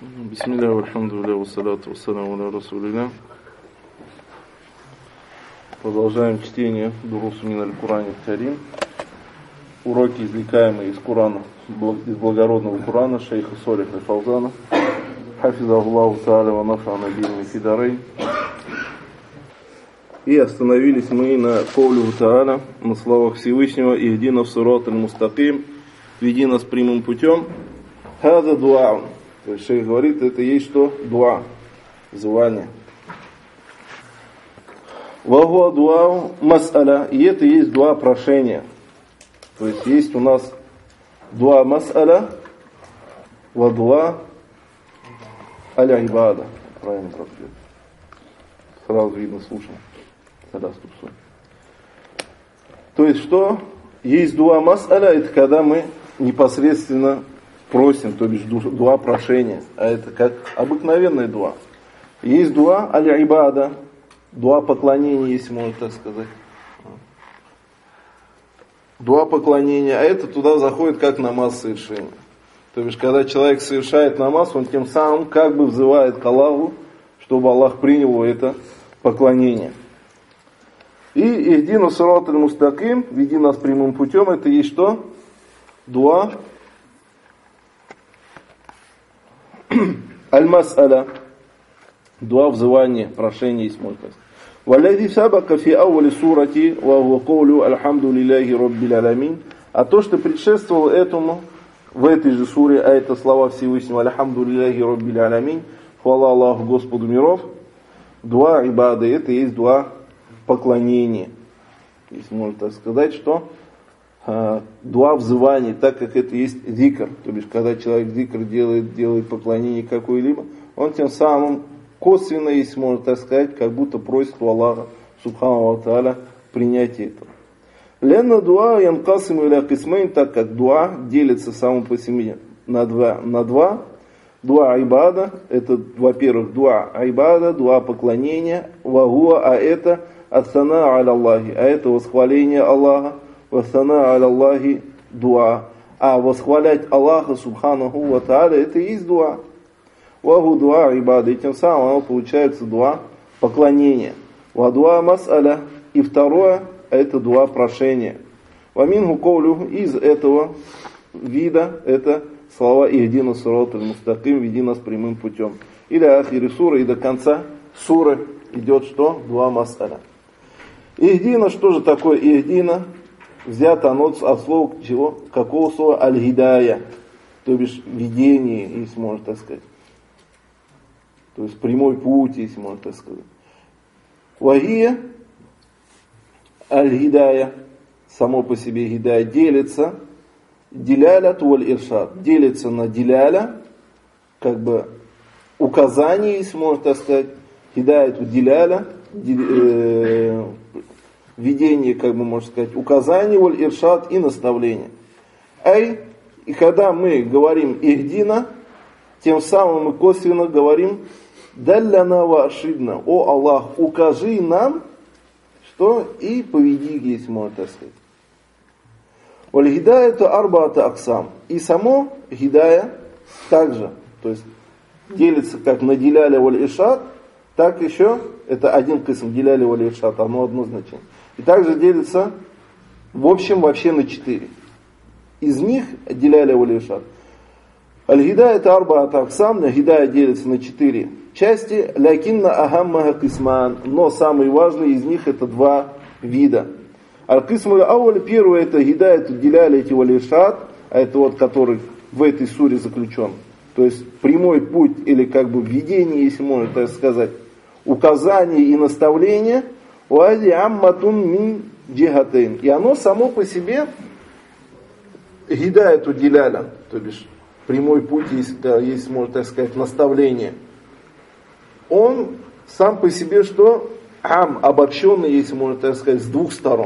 Бисмилля, вальхамдулилля, вассалату вассаламу аля расулилля. Продолжаем чтение Дурусу мин аль-Курани аль-Карим. Уроки, извлекаемые из Курана, из благородного Курана шейха Солих аль-Фаузана. Хафизахуллаху та'аля ва нафа'на бихи фи дарейн. И остановились мы на ковлю та'аля, на словах Всевышнего: «Ихдина ссират аль-мустаким», «Веди нас прямым путем». «Хаза дуа». То есть шейх говорит, это есть что? Дуа, звание. «Вагуа дуа мас'аля», и это есть дуа прошения. То есть есть у нас дуа мас'аля, ва дуа аля-ибада. Правильно прочитать. Сразу видно, слушаем. То есть что? Есть дуа мас'аля, это когда мы непосредственно просим, то бишь дуа прошения. А это как обыкновенная дуа. Есть дуа аля-ибада, дуа поклонения, если можно так сказать. Дуа поклонения, а это туда заходит как намаз совершения. То бишь, когда человек совершает намаз, он тем самым как бы взывает к Аллаху, чтобы Аллах принял это поклонение. И ихдина сират аль-мустаким, веди нас прямым путем, это есть что? Дуа аль-мас'аля, дуа взывания, прошение, если можно сказать. «Валлади сабака фи ауали сурати, ва хуа каулю альхамдулиллахи раббил аламин». А то, что предшествовало этому в этой же суре, а это слова Всевышнего: «Альхамдулиллахи раббил аламин», хвала Аллаху, Господу миров. Дуа ибады, это есть дуа поклонения. Если можно так сказать, что дуа взывания, так как это есть зикр. То есть, когда человек зикр делает поклонение какой-либо, он тем самым косвенно, если можно так сказать, как будто просит у Аллаха субхану ва тааля принятие этого. Ленна дуа янкасиму иля кисмейн, так как дуа делится само по себе на два. Дуа айбада, это, во-первых, дуа айбада, дуа поклонения, вагуа, а это ат-сана аля Аллахи, а это восхваление Аллаха, вассана аля Аллахи дуа. А восхвалять Аллаха субханаху ва тааля, это и есть дуа. Вагу дуа айбада, и тем самым оно получается дуа поклонения. Ва дуа мас'аля, и второе, это дуа прошения. Ва минху каулю, из этого вида, это слова «Ихдина сират аль-мустаким», «Веди нас прямым путем». Или ахири сура, и до конца суры идет что? Дуа мас'аля. Ихдина, что же такое ихдина? Взято оно от слова чего? Какого слова? Аль-гидая, то бишь видение, если можно так сказать. То есть прямой путь, если можно так сказать. Вагия аль-гидая, само по себе гидая, делится диляля туаль иршад, делится на диляля, как бы указание, если можно так сказать, гидая ту диляля, видение, как бы можно сказать, указание, валь иршад и наставление. И когда мы говорим ихдина, тем самым мы косвенно говорим далляна ва ашидна, о Аллах, укажи нам, что и поведи, если можно так сказать. Валь гидая это арбаата аксам. И само гидая также, то есть делится как на диляля валь иршад, так еще, это один кисм, диляля валь иршад, оно одно значение. И также делится, в общем, вообще на 4. Из них диляля валь иршад. Аль-гидая это арбаата аксам, гидая делится на 4 части, лякинна ахаммаха кисман, но самый важный из них это 2 вида. Аль-кисму аль-ауаль, первое это гидая диляля валь иршад, а это вот который в этой суре заключен. То есть прямой путь или как бы введение, если можно так сказать, указание и наставление, уади амматун мин джихатейн. И оно само по себе гидая диляля, то бишь прямой путь, если можно так сказать, наставление. Он сам по себе что? Обобщенный, если можно так сказать, с 2 сторон.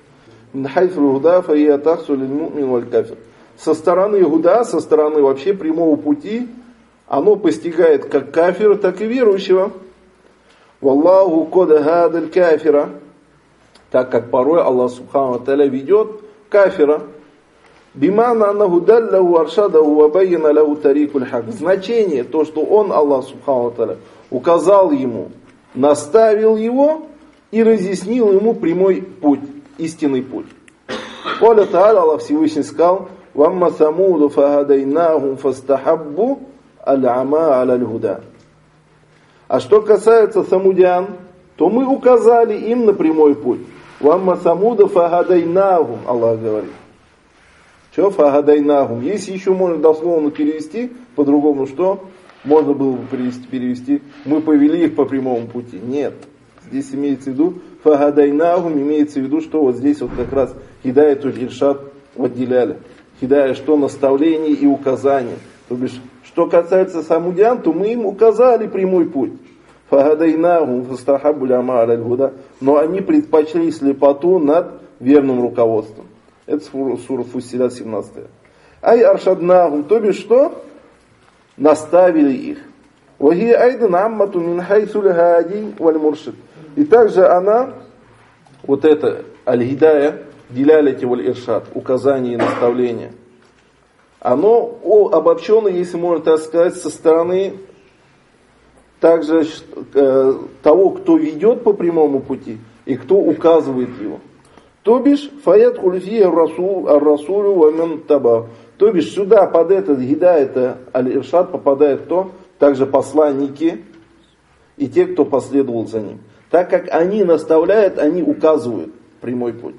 Со стороны гуда, со стороны вообще прямого пути, оно постигает как кафира, так и верующего. Валлаху кода гадаль кафира, так как порой Аллах субхану ва тааля ведет кафира. Бимана аннаху даллаху аршадаху ва байяна лаху тарикуль хак. Значение, то, что он, Аллах Субхану ва Тааля, указал ему, наставил его и разъяснил ему прямой путь, истинный путь. Коля Тааля, Аллах Всевышний сказал: «Вамма самуду фахадайнахум фастахаббу аль-ама аль-худа». А что касается самудян, то мы указали им на прямой путь. «Вамма самуду фахадайнахум», Аллах говорит. Что фахадайнахум? Если еще можно дословно перевести, по-другому что? Можно было бы перевести, мы повели их по прямому пути. Нет. Здесь имеется в виду фахадайнахум, имеется в виду, что вот здесь вот как раз хидаяту иршад отделяли. Хидая, что наставление и указание. То бишь, что касается самудян, то мы им указали прямой путь. Фахадайнахум фастахаббу аль-ама аль-худа. Но они предпочли слепоту над верным руководством. Это сура Фуссилят 17. Ай аршаднахум, то бишь что? Наставили их. Вахи айдан аммату мин хайсуль хади валь муршид. И также она, вот это аль-хидая, диляляти валь иршад, указание и наставление, оно обобщено, если можно так сказать, со стороны также того, кто ведет по прямому пути и кто указывает его. То бишь, фаят хульфи ар-расулю ва мин таба. То бишь, сюда под этот гидая, аль-иршад попадает кто? Также посланники и те, кто последовал за ним. Так как они наставляют, они указывают прямой путь.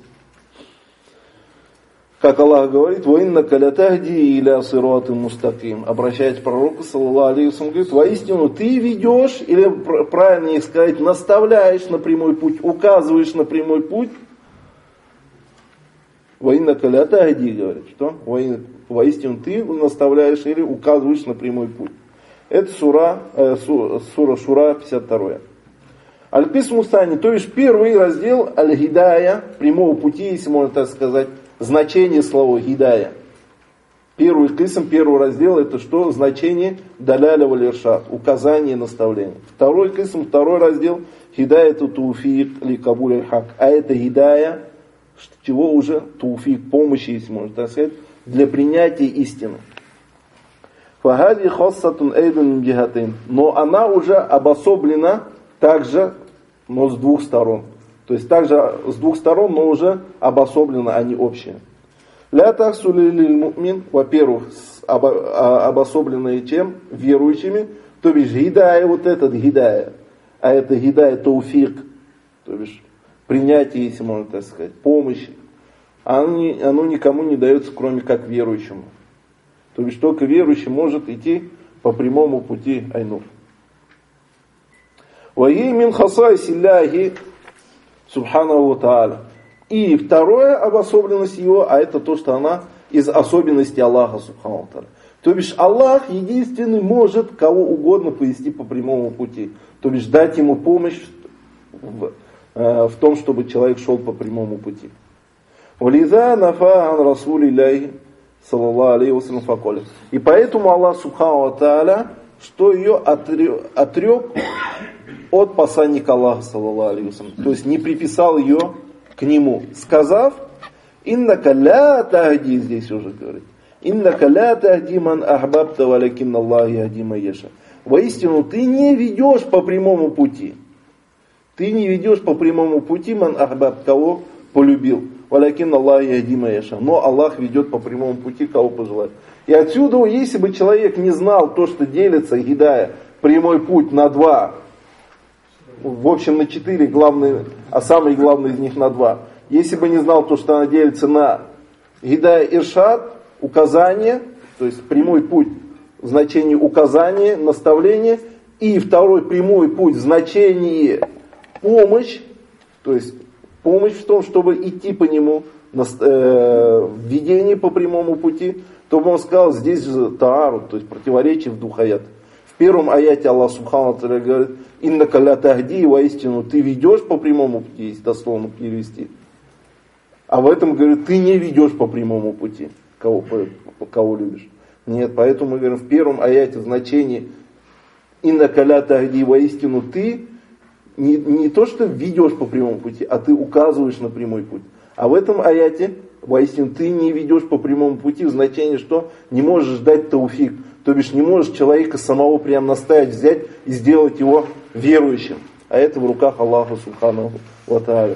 Как Аллах говорит: «Ваиннака латахди иля сиратин мустаким». Обращаясь к пророку, саллаллаху алейхи ва саллям, говорит: воистину ты ведешь, или правильнее сказать, наставляешь на прямой путь, указываешь на прямой путь. Ваиннака латахди, говорит, что? Воистину ты наставляешь или указываешь на прямой путь. Это сура Шура 52. Аль-Кисму Сани, то есть первый раздел Аль-Хидая, прямого пути, если можно так сказать, значение слова Хидая. Первый кисм, первый раздел, это что? Значение даляля валь иршад, указание, наставление. Второй кисм, второй раздел Хидая это туфик ли кабуль аль-хак. А это Хидая, чего уже? Туфик, помощи, если можно так сказать, для принятия истины. Фагади хоссатун эйдун джихатин. Но она уже обособлена также, но с двух сторон. То есть также с двух сторон, но уже обособлена, они общие. Ля тахсули лиль му'мин, во-первых, обособленные чем? Верующими. То бишь гидая, вот этот гидая. А это гидая тауфик. То бишь принятие, если можно так сказать, помощи. Оно никому не дается, кроме как верующему. То бишь только верующий может идти по прямому пути айнур. Ваи мин хасайси ляхи субханаху ва тааля. И второе обособленность его, а это то, что она из особенностей Аллаха субханаху ва тааля. То бишь Аллах единственный может кого угодно повести по прямому пути. То бишь дать ему помощь в том, чтобы человек шел по прямому пути. Вализа нафа ан расулилляхи саллаллаху алейхи ва саллям факоли. И поэтому Аллах субханаху ва тааля, что ее отрек от посланника Аллаха саллаллаху алейхи ва саллям. То есть не приписал ее к нему, сказав: иннака ля тахди, здесь уже говорит, иннака ля тахди ман ахбабта валякинна Аллахи яхди ман яша. Воистину ты не ведешь по прямому пути. Ты не ведешь по прямому пути ман ахбаб, кого полюбил. Валякинна Аллахи яхди ман яша. Но Аллах ведет по прямому пути, кого пожелает. И отсюда, если бы человек не знал то, что делится гидая, прямой путь на два, в общем на 4 главные, а самый главный из них на 2. Если бы не знал то, что она делится на гидая иршад, указание, то есть прямой путь в значении указания, наставления, и второй прямой путь в значении помощь, то есть помощь в том, чтобы идти по нему, введение по прямому пути, то он сказал, здесь же таару, то есть противоречие в двух аятах. В первом аяте Аллах субхану ва тааля говорит: иннака ля тахди, воистину ты ведешь по прямому пути, если дословно перевести. А в этом говорит, ты не ведешь по прямому пути, кого любишь. Нет, поэтому мы говорим в первом аяте значение иннака ля тахди, воистину ты не то, что ведешь по прямому пути, а ты указываешь на прямой путь. А в этом аяте воистину ты не ведешь по прямому пути, в значении, что не можешь дать тауфик. То бишь не можешь человека самого прям наставить, взять и сделать его верующим. А это в руках Аллаха Субханаху ва Тааля.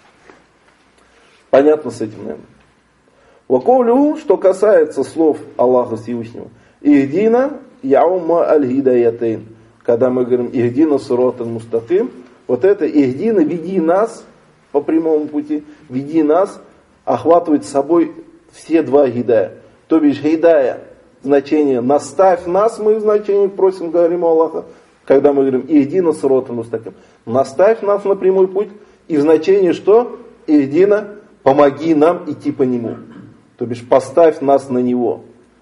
Понятно с этим, наверное. Вакоулю, что касается слов Аллаха Всевышнего. Ихдина яума аль-хидаятейн. Когда мы говорим ихдина сират аль-мустаким, вот это ихдина, веди нас по прямому пути, веди нас, охватывает собой все два гидая. То бишь гидая, значение наставь нас, мы в значении просим, говорим у Аллаха, когда мы говорим ихдина сират аль-мустаким. Наставь нас на прямой путь, и в значении что? Ихдина, помоги нам идти по нему. То бишь поставь нас на него.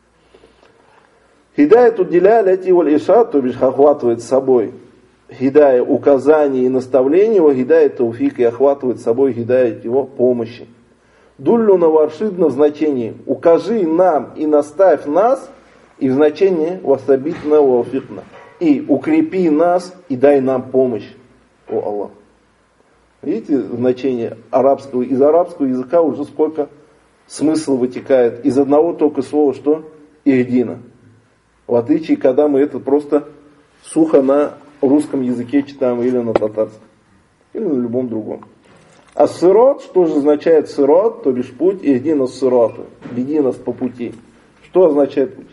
Хидая тут диляляти валь иршад, то бишь охватывает собой хидая указания и наставления, его хидая тауфик и охватывает собой хидая его помощи. Дуллю на варшидно в значении укажи нам и наставь нас, и в значении васабитна вафикна. И укрепи нас и дай нам помощь, о Аллах. Видите значение арабского, из арабского языка уже сколько смысл вытекает из одного только слова, что ихдина. В отличие, когда мы это просто сухо на русском языке читаем или на татарском, или на любом другом. А сирот, что же означает сирот, то бишь путь, ихдина сирота, веди нас по пути. Что означает путь?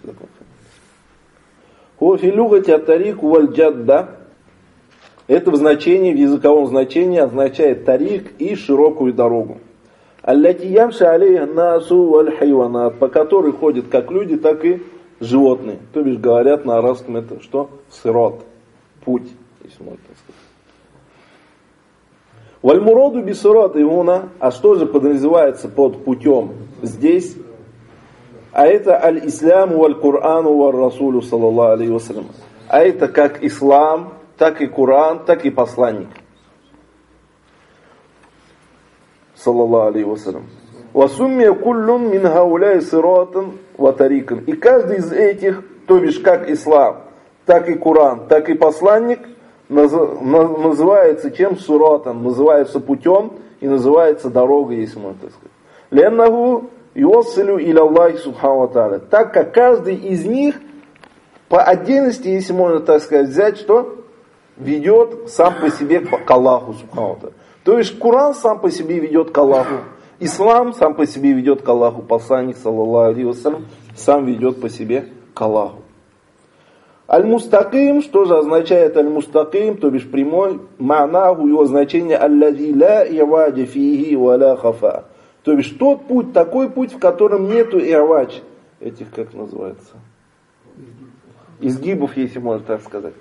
Хуфилюгати атарик вальджадда. Это в значении, в языковом значении означает тарик и широкую дорогу. Аллати ямши алейха насу валь хайванат, по которой ходят как люди, так и животные. То бишь говорят на арабском это что? Сирот. Путь, если можно так сказать. Вальмуроду бисират игуна, а что же подразумевается под путем здесь? А это аль-исляму валь-Курану валь-Расулю саллаллаху алейхи вассалям. А это как ислам, так и Куран, так и посланник. Саллаллаху алейхи вассалям. Васуммия куллун мин хауляй сиратан ва тарикан. И каждый из этих, то бишь как ислам, так и Куран, так и посланник, называется чем? Суратом, называется путем и называется дорогой, если можно так сказать. Леннаху юассилю иля Аллахи субхану ва тааля. Так как каждый из них по отдельности, если можно так сказать, взять, что? Ведет сам по себе к Аллаху субхану ва тааля. То есть Куран сам по себе ведет к Аллаху. Ислам сам по себе ведет к Аллаху. Посланник, саллаллаху алейхи вассалям, сам ведет по себе к Аллаху. Аль-Мустаким, что же означает Аль-Мустаким, то бишь прямой, ма'наху, его значение аллази ла иваджа фихи ва ла хафа. То бишь тот путь, такой путь, в котором нету ивадж, этих как называется? Изгибов, если можно так сказать.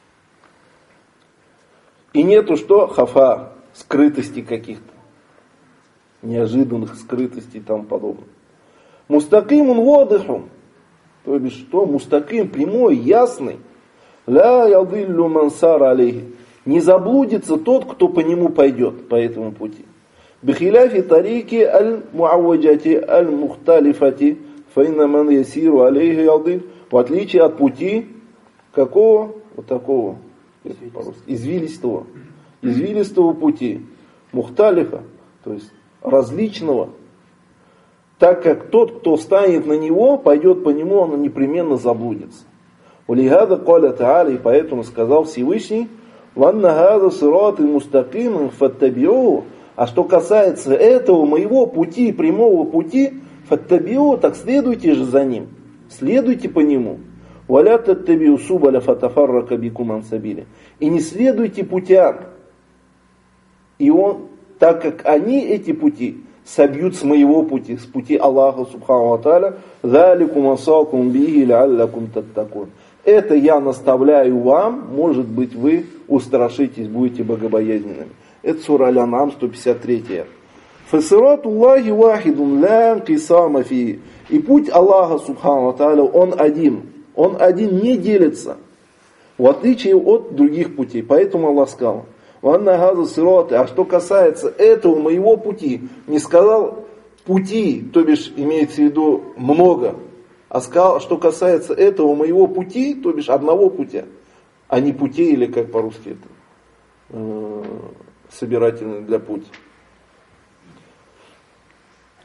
И нету что? Хафа, скрытости каких-то. Неожиданных скрытостей и тому подобное. Мустакимун водыхум. То бишь что? Мустаким, прямой, ясный. Ля ялдиллю мансар алейхи. Не заблудится тот, кто по нему пойдет, по этому пути. Бихиляфи тарики аль-муавваджати аль-мухталифати фаинна ман ясиру алейхи ялдиль. В отличие от пути какого? Вот такого. Извилистого. Извилистого пути. Мухталифа. То есть различного. Так как тот, кто встанет на него, пойдет по нему, он непременно заблудится. Улигада каля та'аля, и поэтому сказал Всевышний, ванна гада сираты мустакиман фаттабиу. А что касается этого моего пути, прямого пути, фаттабиу, так следуйте же за ним. Следуйте по нему. Валя таттабиу субаля фатафаррака бикум ан сабили. И не следуйте путям. И он, так как они, эти пути, собьют с моего пути, с пути Аллаха субхану ва тааля, заликум асакум бихи ляллакум таттакун. Это я наставляю вам, может быть вы устрашитесь, будете богобоязненными. Это сура Аль-Ан'ам, 153. Фасирату Аллахи вахидун ла инкисама фи. И путь Аллаха субхану ва тааля, он один не делится, в отличие от других путей. Поэтому Аллах сказал, а что касается этого моего пути, не сказал пути, то бишь имеется в виду много, а сказал, что касается этого моего пути, то бишь одного путя, а не путей, или как по-русски это, собирательный для пути.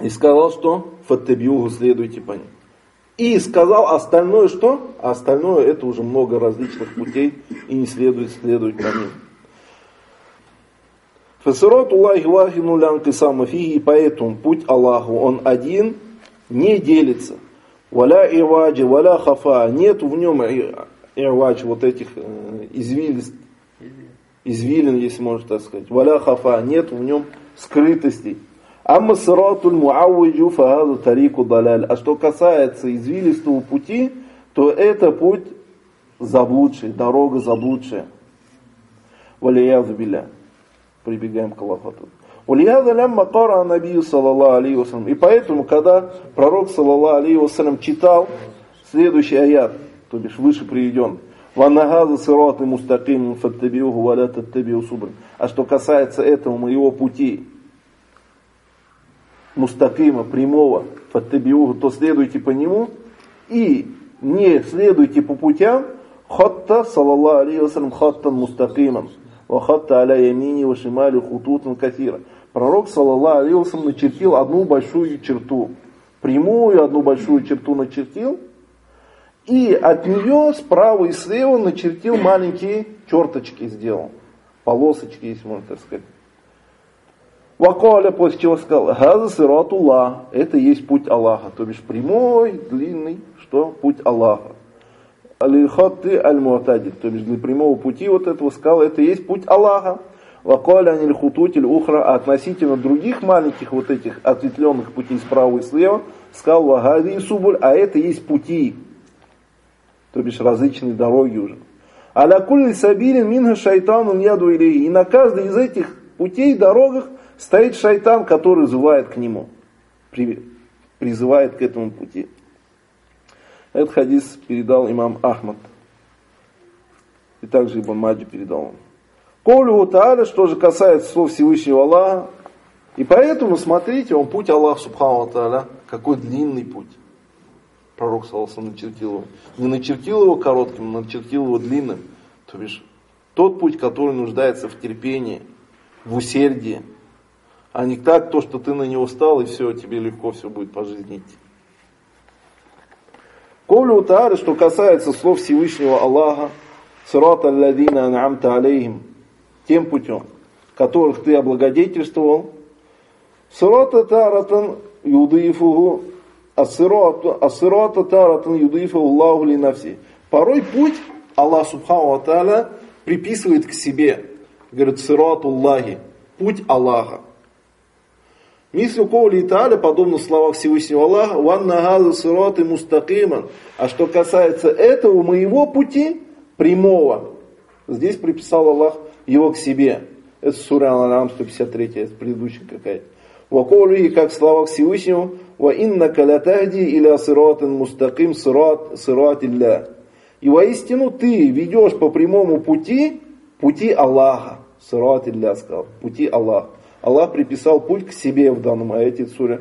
И сказал, что фаттабиуху, следуйте по ним. И сказал остальное что? А остальное это уже много различных путей и не следует следовать по ним. Фасиратуллахи вахину лянкисама фиги, и поэтому путь Аллаху, он один, не делится. Валя иваджи, валя хафа, нет в нем ивадж, вот этих извилин, если можно так сказать. Валя хафа, нет в нем скрытостей. Амма сиратуль муауиджу фахаду тарику даляль. А что касается извилистого пути, то это путь заблудший, дорога заблудшая. Валиязу билля. Прибегаем к Аллаху. Валиязу лямма кара набию саллаллаху алейхи вассалям. И поэтому, когда пророк саллаллаху алейхи вассалям читал следующий аят, то бишь выше приведен, ваннахаза сираты мустаким фаттабиуху валя таттабиу субр. А что касается этого моего пути, мустакима, прямого, фаттабиуху, то следуйте по нему и не следуйте по путям хатта, саллаллаху алейхи вассалям, хаттан мустакиман, ва хатта аля ямини ва шимали хутутан кафира. Пророк, саллаллаху алейхи вассалям, начертил одну большую черту, прямую одну большую черту начертил, и от нее справа и слева начертил маленькие черточки, сделал, полосочки, если можно так сказать. Вакаля, после чего сказал, газа сиратуллах, это есть путь Аллаха, то бишь прямой, длинный, что? Путь Аллаха. Аль-хатты аль-муатади, то бишь для прямого пути вот этого сказал, это есть путь Аллаха. Вакаля аниль-хутутиль ухра, а относительно других маленьких вот этих ответвленных путей справа и слева, сказал вагади и субуль, а это есть пути, то бишь различные дороги уже. Аля кулли сабилин минха шайтанун яду илейхи, и на каждой из этих путей, дорогах, стоит шайтан, который взывает к нему, призывает к этому пути. Этот хадис передал имам Ахмад. И также Ибн Маджи передал. Коулю Тааля, что же касается слов Всевышнего Аллаха. И поэтому, смотрите, он путь Аллаха Субхану Тааля, какой длинный путь. Пророк саллаллаху алейхи начертил его. Не начертил его коротким, начертил его длинным. То бишь, тот путь, который нуждается в терпении, в усердии, а не так, то, что ты на него встал, и все, тебе легко все будет по жизни идти. Коулю Тааля, что касается слов Всевышнего Аллаха, сирата алладина ан'амта алейхим, тем путем, которых ты облагодетельствовал, сирата таратан юдифуху, асирата таратан юдифуху Аллаху ли нафси. Порой путь Аллах Субхану ва Тааля приписывает к себе. Говорит, сиратуллахи, путь Аллаха. Мислю коули Тааля, подобно словам Всевышнего Аллаха, ванна газа сираты мустакиман. А что касается этого моего пути, прямого, здесь приписал Аллах его к себе. Это сура Ал-Ан'ам 153, это предыдущая какая-то. Ва коули, как слова Всевышнего, ва иннака латахди иля сиратин мустаким сиратилля. И воистину ты ведешь по прямому пути Аллаха. Сиратилля сказал, пути Аллаха. Аллах приписал путь к себе в данном аяте, суре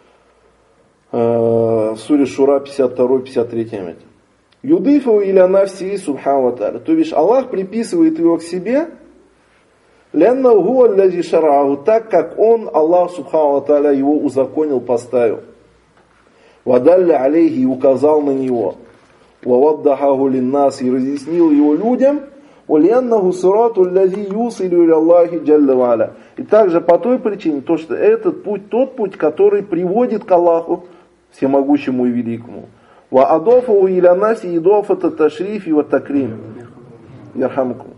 Шура 52-53 аяте. Юдифу иля нафси субхану ва тааля. То бишь Аллах приписывает его к себе, лянна хуа аллази шар'аху, так как он, Аллах субхану ва тааля, его узаконил, поставил. Вадалля алейхи, указал на него. Ваваддахаху линнас, и разъяснил его людям. وَلِأَنَّهُ صِرَاطُ الَّذِي يُوصِلُ إِلَى اللَّهِ جَلَّ وَعَلَى. И также по той причине, то, что этот путь, тот путь, который приводит к Аллаху, всемогущему и великому. وَأَضَافَهُ إِلَى النَّاسِ إِضَافَةَ التَّشْرِيفِ وَالتَّكْرِيمِ. Ярхамукум.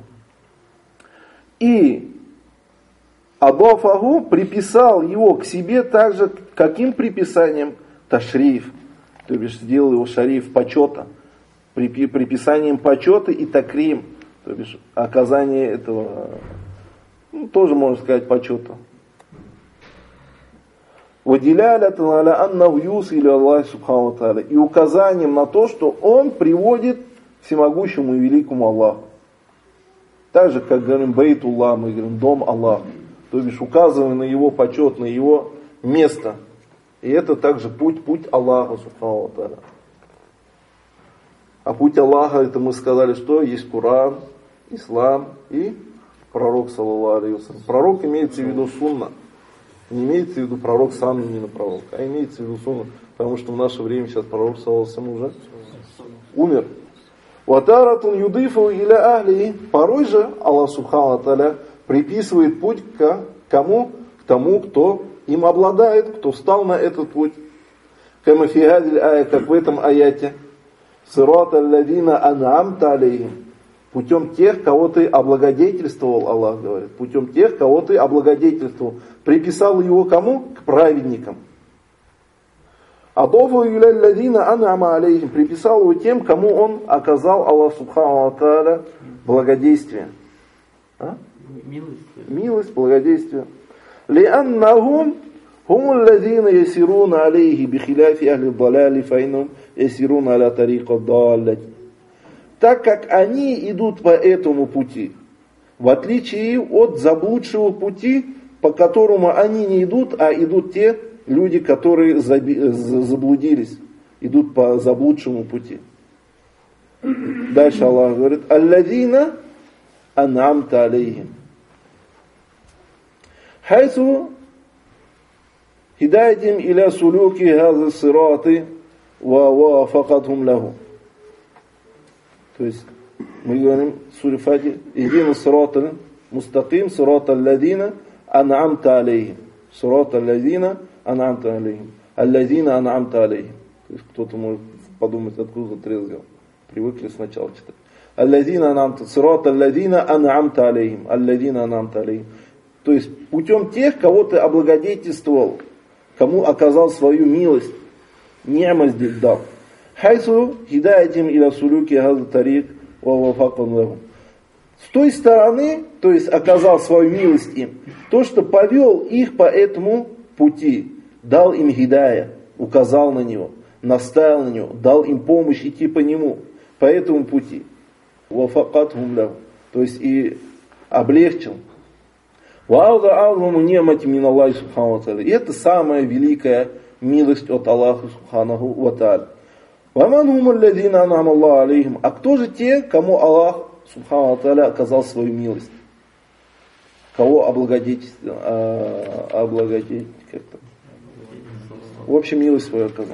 И Адафаху приписал его к себе также, каким приписанием? Ташриф. То бишь сделал его шариф почета. Приписанием почета и такрим. То бишь оказание этого, тоже можно сказать, почета. И указанием на то, что он приводит к всемогущему и великому Аллаху. Так же, как говорим Бейтуллах, мы говорим дом Аллаха. То бишь указываем на его почет, на его место. И это также путь Аллаха, субхану ва тааля. А путь Аллаха, это мы сказали, что есть Коран, Ислам и пророк, саллаллаху алейхи ва саллям. Пророк имеется в виду сунна. Не имеется в виду пророк сам именно пророк, а имеется в виду сунна, потому что в наше время сейчас пророк саллаллаху уже умер. Ватаратун юдифу иля ахли. Порой же Аллах субхану ва тааля приписывает путь к кому? К тому, кто им обладает, кто встал на этот путь. Кама фи хадиль ая, как в этом аяте. Сирата алладина ан'амта алейхим. Путем тех, кого ты облагодетельствовал, Аллах говорит. Путем тех, кого ты облагодетельствовал. Приписал его кому? К праведникам. Адофу иля алладина ан'ама алейхим. Приписал его тем, кому он оказал, Аллах субхану ва тааля, благодействие. Милость, благодействие. Лианнахум хум алладина ясируна алейхи бихиляфи ахли даляли файнум ясируна аля тарика даллати. Так как они идут по этому пути, в отличие от заблудшего пути, по которому они не идут, а идут те люди, которые заблудились, идут по заблудшему пути. Дальше Аллах говорит: «Алладина ан'амта алейхим». Хайсу хидаятим иля сулюки хаза сираты ва вафакатхум лаху. То есть мы говорим в суре Фатиха: «Ихдина сирата мустаким, сирата алладина ан'амта алейхим». Сирата алладина ан'амта алейхим. Алладина ан'амта алейхим. То есть кто-то может подумать, откуда этот раздел. Привыкли сначала читать. Алладина ан'амта, сирата алладина ан'амта алейхим. Алладина ан'амта алейхим. То есть путем тех, кого ты облагодетельствовал, кому оказал свою милость, ни'ма здесь дал. Хайсу хидаятим иля сулюки хаза тарик ва вафакан лахум. С той стороны, то есть оказал свою милость им, то, что повел их по этому пути, дал им хидая, указал на него, наставил на него, дал им помощь идти по нему, по этому пути. Вафакатхум лахум. То есть и облегчил. И это самая великая милость от Аллаха субханаху ва тааля. А кто же те, кому Аллах субхану ва тааля оказал свою милость? Кого облагодетельствовал? В общем, милость свою оказал.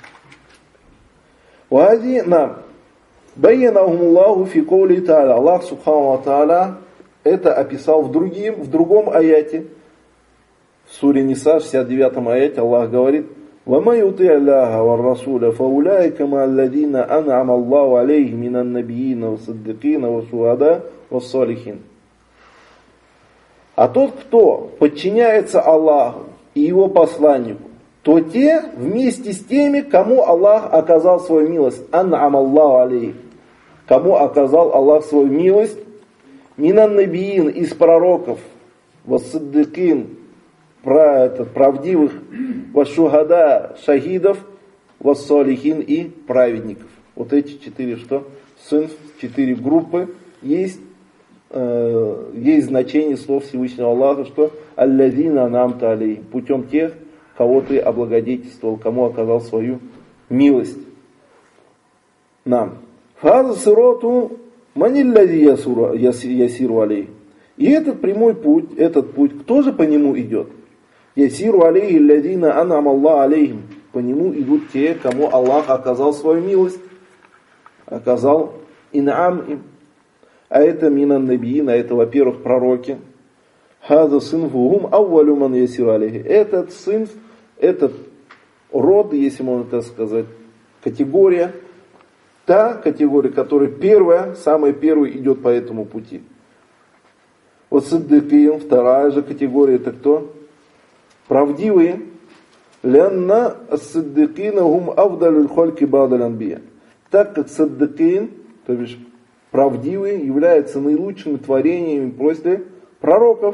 Аллах субхану ва тааля это описал в другом аяте. В суре Ниса, 69 аяте, Аллах говорит: وَمَا يُطِعِ اللَّهَ وَالرَّسُولَ فَأُولَٰئِكَ مَعَ الَّذِينَ أَنْعَمَ اللَّهُ عَلَيْهِمْ مِنَ النَّبِيِّينَ وَالصِّدِّقِينَ وَالشُّهَدَاءِ وَالصَّالِحِينَ. А тот, кто подчиняется Аллаху и его посланнику, то те вместе с теми, кому Аллах оказал свою милость. أَنْعَمَ اللَّهُ عَلَيْهِمْ. Кому оказал Аллах свою милость? Минан набиин, из пророков, вассиддикин, правдивых, вашухада, шахидов, вассалихин и праведников. Вот эти 4 что? 4 группы есть значение слов Всевышнего Аллаха, что аллазина ан'амта алейхим, путем тех, кого ты облагодетельствовал, кому оказал свою милость. Нам. Фаза сироту маниллади ясиру алейх. И этот прямой путь, кто же по нему идет? Ясиру алейхи алладина ан'ама Аллах алейхим. По нему идут те, кому Аллах оказал свою милость, оказал ин'ам им. А это минан набиин, а это, во-первых, пророки. Хаза синфухум аввалю ман ясиру алейхи. Этот синф, этот род, если можно так сказать, категория, та категория, которая самая первая идет по этому пути. Вот сиддикин, вторая же категория, это кто? Правдивые. Лянна ас-сиддикина гум авдалюль хольки бадаль анбия. Так как сиддикин, то бишь правдивые, являются наилучшими творениями после пророков.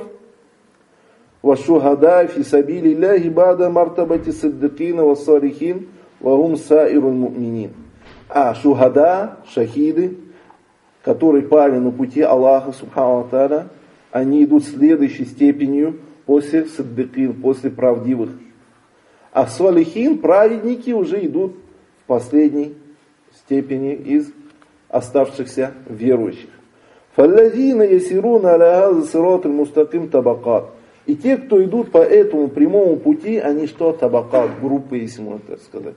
Вашухада фи сабили ляхи бада мартабати сиддикина вассалихин вагум саируль му'минин. А шухада, шахиды, которые пали на пути Аллаха субхану ва тааля, они идут следующей степенью после сиддикин, после правдивых. А салихин, праведники, уже идут в последней степени из оставшихся верующих. فَالَّذِينَ يَسِرُونَ عَلَى هَذَا الصِّرَاطِ الْمُسْتَقِيمِ табакат. И те, кто идут по этому прямому пути, они что? Табакат, группы, если можно так сказать.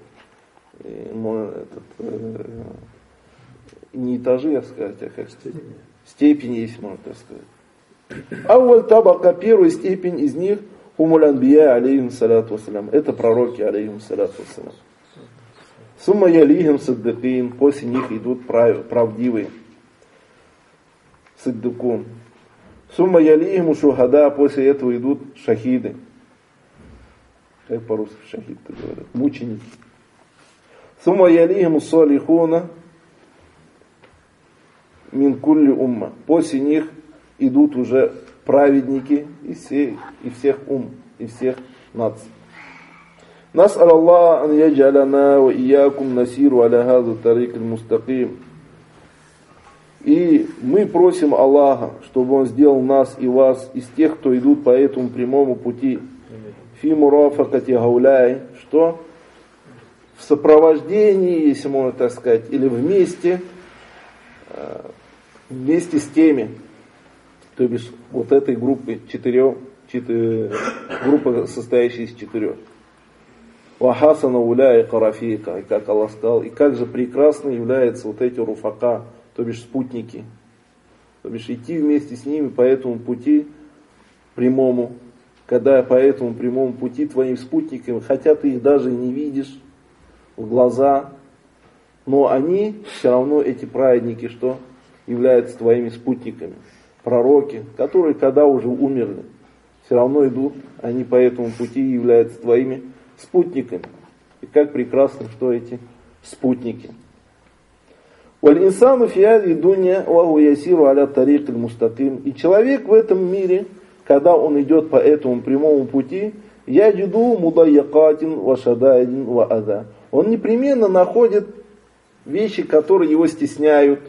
Не этажи, а сказать, а как степени, если можно так сказать. Авваль табака, первая степень из них, хумуль анбия, алейхим салату вассалям. Это пророки, алейхим салату вассалям. Сумма ялихим саддыкин, после них идут правдивые. Саддыкун. Сумма ялихим шухада, после этого идут шахиды. Как по-русски шахид-то говорят? Мученики. Сумма ялихим салихуна мин кулли умма. После них идут уже праведники из всех и всех наций. نسأل الله أن يجعلنا وإياكم نسير على هذا الطريق المستقيم. И мы просим Аллаха, чтобы Он сделал нас и вас из тех, кто идут по этому прямому пути. Фи мурафакати гауляй, что? В сопровождении, если можно так сказать, или вместе с теми, то бишь вот этой группы группа, состоящая из 4. Вахасана уля и карафика, и как Аллах сказал, и как же прекрасно являются вот эти руфака, то бишь спутники. То бишь идти вместе с ними по этому пути прямому, когда по этому прямому пути твоим спутниками, хотя ты их даже и не видишь в глаза, но они все равно, эти праведники, что являются твоими спутниками. Пророки, которые когда уже умерли, все равно идут, они по этому пути являются твоими спутниками. И как прекрасно, что эти спутники. وَالْإِنسَانُ فِي هَذِهِ الدُّنْيَا وَهُوَ يَسِيرُ عَلَى الطَّرِيقِ الْمُسْتَقِيمِ. И человек в этом мире, когда он идет по этому прямому пути, يَجِدُ مُضَيَّقَاتٍ وَشَدَائِدٍ وَأَذَى. Он непременно находит вещи, которые его стесняют,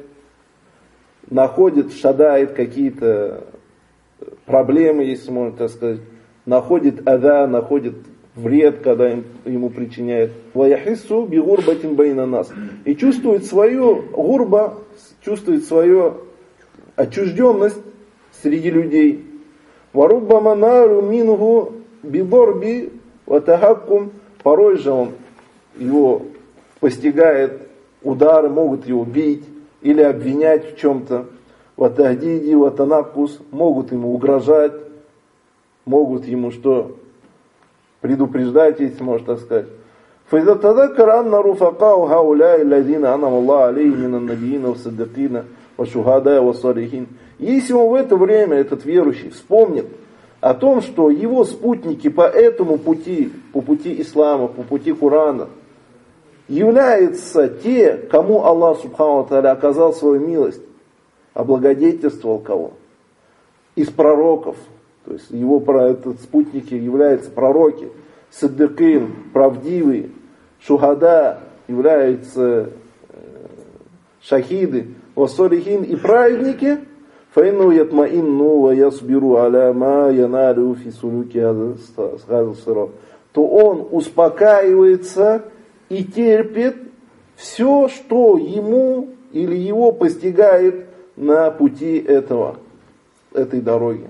находит шадаид, какие-то проблемы, если можно так сказать, находит ада, находит вред, когда ему причиняет. وَيَحِسُّ بِغُرْبَةٍ بَيْنَ النَّاسِ. И чувствует свою гурба, чувствует свою отчужденность среди людей. وَرُبَّمَا نَارُ مِنْهُ بِضَرْبِ وَتَحَكُّمْ. Порой же его постигает удары, могут его бить или обвинять в чем-то. وَتَهْدِيدِ وَتَنَقُّص. Могут ему угрожать, могут ему что? Предупреждать, если можно так сказать. فإذا تذكر أن رفقاء هؤلاء الذين أنعم الله عليهم من النبيين والصديقين والشهداء والصالحين. Если он в это время, этот верующий, вспомнит о том, что его спутники по этому пути, по пути ислама, по пути Корана, являются те, кому Аллах Субхану ва Тааля оказал свою милость, облагодетельствовал кого? Из пророков. То есть его спутники являются пророки, саддыкин, правдивые, шухада, являются шахиды, вассалихин и праведники, фаинну ятмаинну ва ясбиру аля ма яналю фи сулюки хаза сират. То он успокаивается и терпит все, что ему или его постигает на пути этой дороги.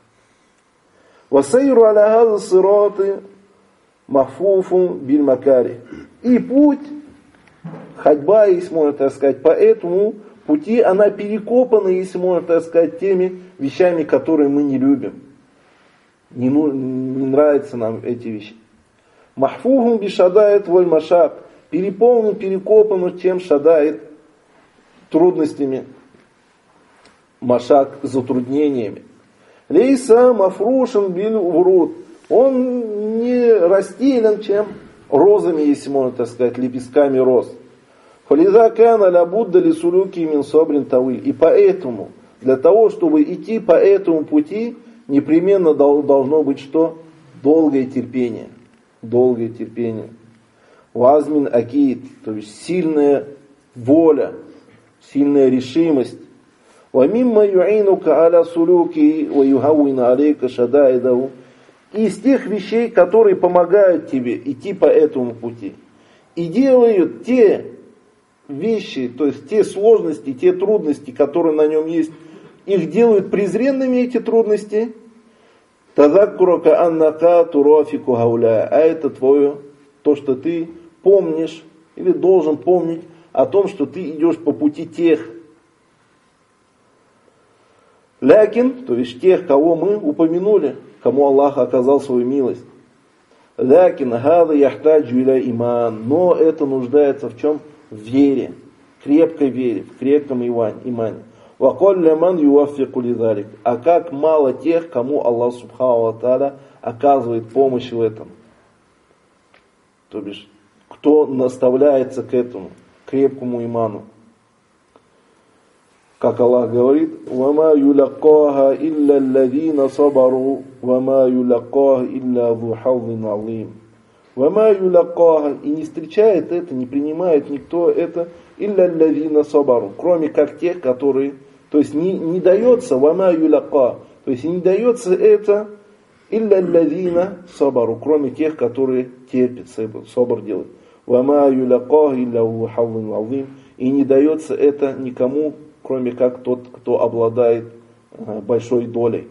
وَسَيْرُ عَلَى هَذَا الصِّرَاطِ مَحْفُوفٌ بِالْمَكَارِهِ. И путь, ходьба, если можно так сказать, по этому пути, она перекопана, если можно так сказать, теми вещами, которые мы не любим. Не нравятся нам эти вещи. مَحْفُوفٌ بِشَدَائِدْ وَالْمَشَاقِ. Переполнен, перекопан тем шадаид, трудностями, машак, затруднениями. Лейса мафрушен бил урут. Он не расстелен, чем розами, если можно так сказать, лепестками роз. Фализа кана лабудда ли сулюки мин собрин тавы. И поэтому, для того, чтобы идти по этому пути, непременно должно быть что? Долгое терпение. Долгое терпение. Вазмин акид, то есть сильная воля, сильная решимость. وَمِمَّا يُعِينُكَ عَلَى سُلُوكِهِ وَيُهَوِّنَ عَلَيْكَ شَدَائِدَهُ. Из тех вещей, которые помогают тебе идти по этому пути. И делают те вещи, то есть те сложности, те трудности, которые на нем есть, их делают презренными, эти трудности. Тазаккурака аннака турафику гауля. А это твое, то, что ты помнишь или должен помнить о том, что ты идешь по пути тех. Лякин, то есть тех, кого мы упомянули, кому Аллах оказал свою милость. Лякин гада яхтаджу иля иман. Но это нуждается в чем? В вере, крепкой вере, в крепком имане. Ваколля ман юаффику лидалик. А как мало тех, кому Аллах субхану ва тааля оказывает помощь в этом. То бишь, кто наставляется к этому, крепкому иману. Как Аллах говорит, وَمَا يُلَقَّاهَا إِلَّا الَّذِينَ صَبَرُوا وَمَا يُلَقَّاهَا إِلَّا ذُو حَظٍّ عَظِيمٍ. وَمَا يُلَقَّاهَا, и не встречает это, не принимает никто это, إِلَّا الَّذِينَ صَبَرُوا, кроме как тех, которые, то есть не дается وَمَا يُلَقَّاهَا, то есть не дается это إِلَّا الَّذِينَ صَبَرُوا, кроме тех, которые терпят, собор делают. وَمَا يُلَقَّاهَا إِلَّا ذُو حَظٍّ عَظِيمٍ, и не дается это никому, кроме как тот, кто обладает большой долей.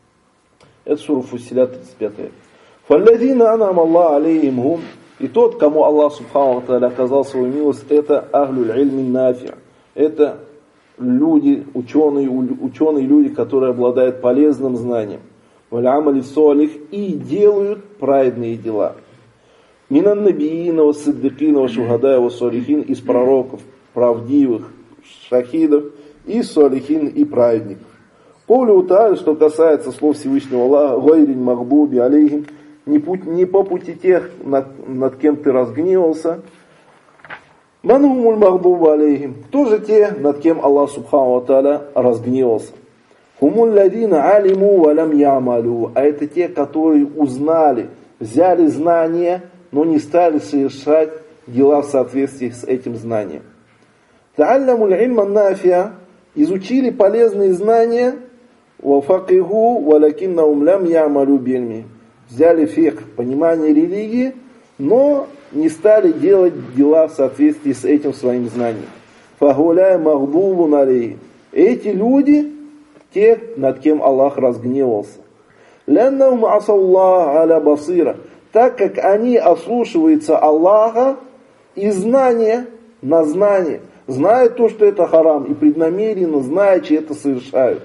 Это сура Фуссилят, 35. «Фаллазина ан'ама Аллаху алейхим хум». И тот, кому Аллах субхану ва тааля оказал свою милость, это ахлюль ильми нафи. Это люди, ученые люди, которые обладают полезным знанием. «Валь амали солих», и делают праведные дела. «Минан набиина ва сиддикина ва шухадая ва солихин», из пророков, правдивых, шахидов, и салихин, и праведников. Коулю та'аля, что касается слов Всевышнего Аллаха, гайрин махбуби алейхим, не по пути тех, над кем ты разгневался. Манумуль махбубу алейхим, кто же те, над кем Аллах субхану ва тааля разгневался? Хумуль ладина алиму валям ямалю, а это те, которые узнали, взяли знания, но не стали совершать дела в соответствии с этим знанием. Та'алламуль ильма нафиа, изучили полезные знания, вафакиху валакиннаум лям ямалю бильми, взяли фикх, понимание религии, но не стали делать дела в соответствии с этим своим знанием. Фагуляя магдубу налей. Эти люди, те, над кем Аллах разгневался. Ляннаум асаллах аля басира, так как они ослушиваются Аллаха и знания на знание. Знают то, что это харам, и преднамеренно, знаючи, это совершают.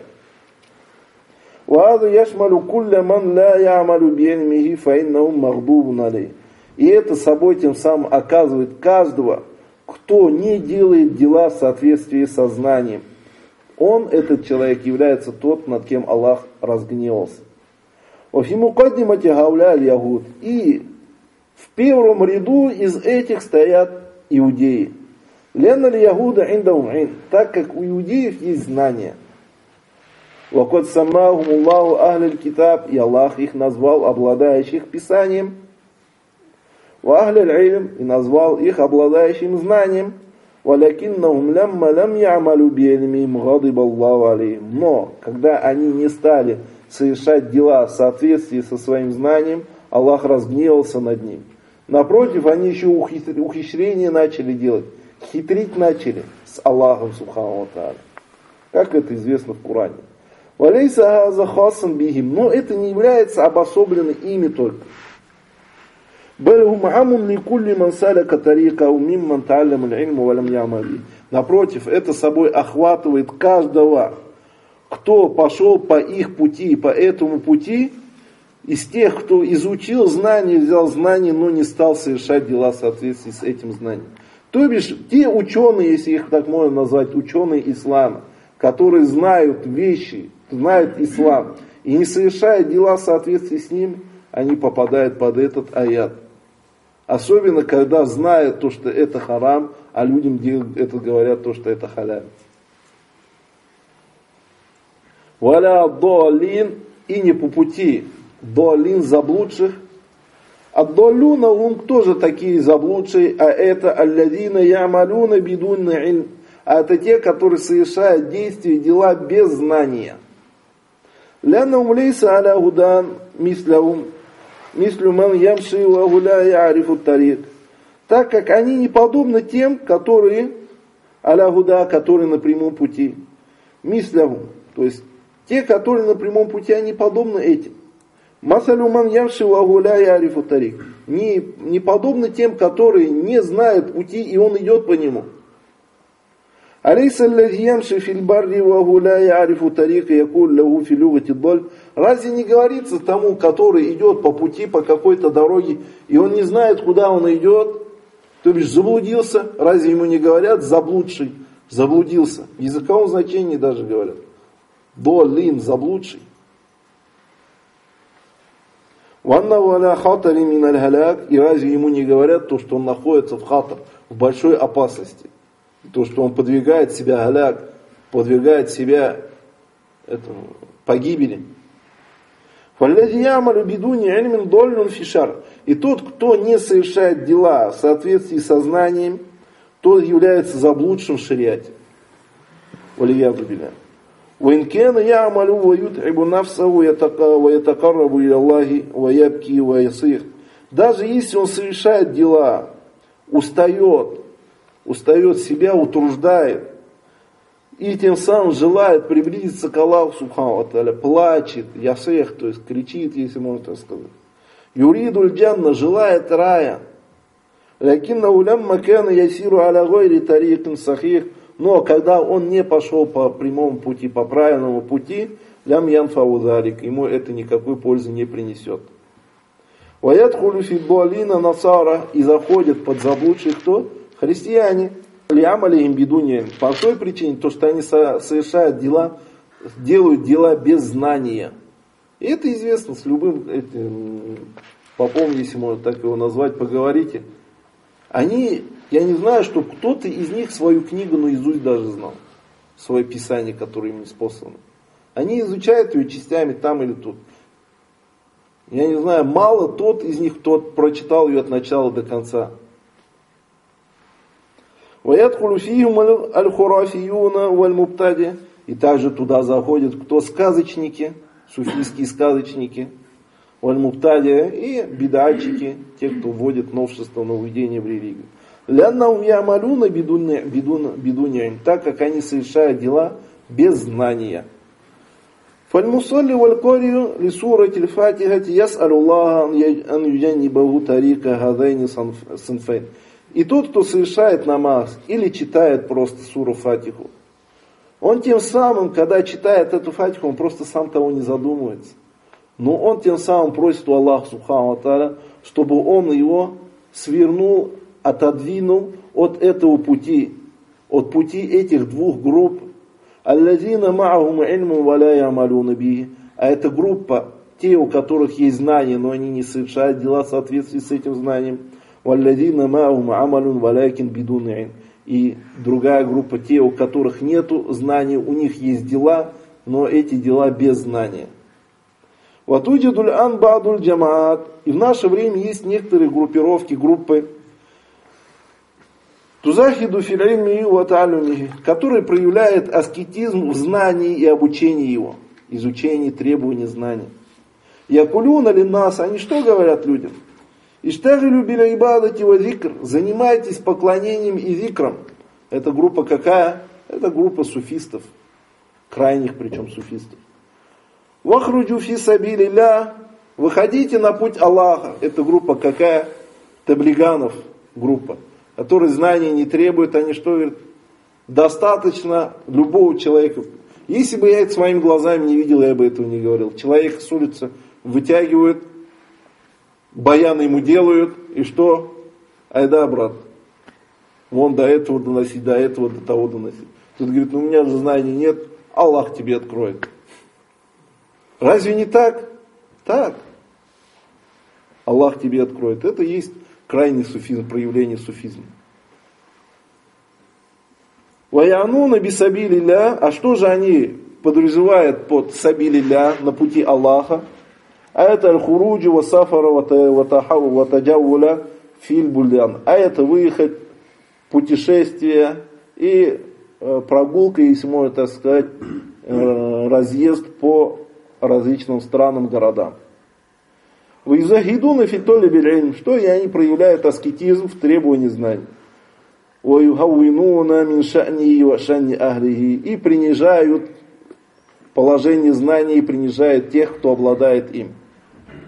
И это собой тем самым оказывает каждого, кто не делает дела в соответствии со знанием. Он, этот человек, является тот, над кем Аллах разгневался. И в первом ряду из этих стоят иудеи. Ленна ли ягуда индахум ин, так как у иудеев есть знания. Вакот самахум Аллаху ахлиль китаб, и Аллах их назвал обладающих писанием. Ва ахлиль илм, и назвал их обладающим знанием. Валякиннахум лямма лям ямалю биэльмим гадиб Аллаху алейхим. Но, когда они не стали совершать дела в соответствии со своим знанием, Аллах разгневался над ним. Напротив, они еще ухищрения начали делать. Хитрить начали с Аллахом субхану ва тааля. Как это известно в Коране. Валейса газа хасан бихим. Но это не является обособленным ими только. Напротив, это собой охватывает каждого, кто пошел по их пути, по этому пути, из тех, кто изучил знания, взял знания, но не стал совершать дела в соответствии с этим знанием. То бишь, те ученые, если их так можно назвать, ученые ислама, которые знают вещи, знают ислам, и не совершают дела в соответствии с ним, они попадают под этот аят. Особенно, когда знают то, что это харам, а людям это говорят то, что это халяль. Валя долин, и не по пути долин заблудших. Аддаллюна хум, кто же такие заблудшие? А это алладина ямалюна бидунна ильм. А это те, которые совершают действия, дела без знания. Ляннаум лейса аля гудан мислявум, мислю ман ямши ва гуля я'рифу тарик. Так как они не подобны тем, которые аля гуда, которые на прямом пути. Мислявум, то есть те, которые на прямом пути, они подобны этим. Масалю ман ямши ва гуля ярифу тарик. Не подобно тем, которые не знают пути, и он идет по нему. Алейса аллази ямши фил барри ва гуля ярифу тарик якуль лаху фи люгати даль. Разве не говорится тому, который идет по пути, по какой-то дороге, и он не знает, куда он идет, то бишь заблудился, разве ему не говорят заблудший, заблудился. В языковом значении даже говорят. Долин, заблудший. Ванна валя хатари миналь халяк, и разве ему не говорят то, что он находится в хатар, в большой опасности. То, что он подвигает себя халяк, подвигает себя погибели. Валлязи ямалю бидуни ильмин доллюн фишар. И тот, кто не совершает дела в соответствии со знанием, тот является заблудшим в шариате. Валияду билля. وإن كان يعمل ويتعب نفسه ويتقرب إلى الله ويبكي ويصيح. Даже если он совершает дела, устает себя, утруждает, и тем самым желает приблизиться к Аллаху Субхану ва Тааля, плачет, ясех, то есть кричит, если можно так сказать. Юридуль джанна, желает рая. Лякиннаху лямма кана ясиру аля гайри тарикин сахих. Но когда он не пошел по прямому пути, по правильному пути, лям янфау залик, ему это никакой пользы не принесет. Ваядхулю фи дуалина насара, и заходят под заблудших кто? Христиане. Лямали им бедуни. По той причине, то, что они совершают дела, делают дела без знания. И это известно с любым, попомните, если можно так его назвать, поговорите. Я не знаю, что кто-то из них свою книгу наизусть даже знал. Свое писание, которое им неспослано. Они изучают ее частями там или тут. Я не знаю, мало тот из них, кто прочитал ее от начала до конца. وَيَدْخُلُ فِيهُمْ الْخُرَافِيُّونَ وَالْمُبْتَدِعُ. И также туда заходят кто? Сказочники, суфийские сказочники, валь-мубтадия, и бидачики, те, кто вводит новшество, нововведение в религию. لأنهم يعملون بدون علم, так как они совершают дела без знания. فالمصلي والقارئ لسورة الفاتحة يسأل الله أن يجنبه طريق هذين الصنفين. И тот, кто совершает намаз или читает просто суру Фатиху, он тем самым, когда читает эту Фатиху, он просто сам того не задумывается. Но он тем самым просит у Аллаха Субхану ва Тааля, чтобы он его свернул, отодвинул от этого пути, от пути этих двух групп. Аллазина ма'ахум ильму ва ла ямалуна бихи. А эта группа, те, у которых есть знания, но они не совершают дела в соответствии с этим знанием. Валлазина ма'ахум амалун валякин бидун илм. И другая группа, те, у которых нету знаний, у них есть дела, но эти дела без знания. Ватуджидуль ан ба'дуль джамаат. И в наше время есть некоторые группировки, группы, тузахиду фил илми ва та'аллумихи, которые проявляют аскетизм в знании и обучении его, изучении, требований знаний. Якулюна линнас, они что говорят людям? Иштагилю биля ибадати ва зикр, занимайтесь поклонением и зикром. Это группа какая? Это группа суфистов, крайних причем суфистов. Вахруджу фи сабилилля, выходите на путь Аллаха. Это группа какая? Таблиганов группа, которые знания не требуют, они что говорят? Достаточно любого человека. Если бы я это своими глазами не видел, я бы этого не говорил. Человек с улицы вытягивают, баяны ему делают, и что? Айда, брат, вон до этого доносить, до этого, до того доносить. Тут говорит, ну у меня же знаний нет, Аллах тебе откроет. Разве не так? Так. Аллах тебе откроет. Это есть крайний суфизм, проявление суфизма. Ваянуна бисабилилля. А что же они подразумевают под сабилилля, на пути Аллаха? А это аль-хуруджу ва сафара ва таджавуля филь бульян. А это выехать, путешествие и прогулка, если можно так сказать, разъезд по различным странам, городам. Ваизахидуна фитоли биль, что и они проявляют аскетизм в требовании знаний. Ваюхауинуна мин шани ва шани ахлихи, и принижают положение знаний, и принижают тех, кто обладает им.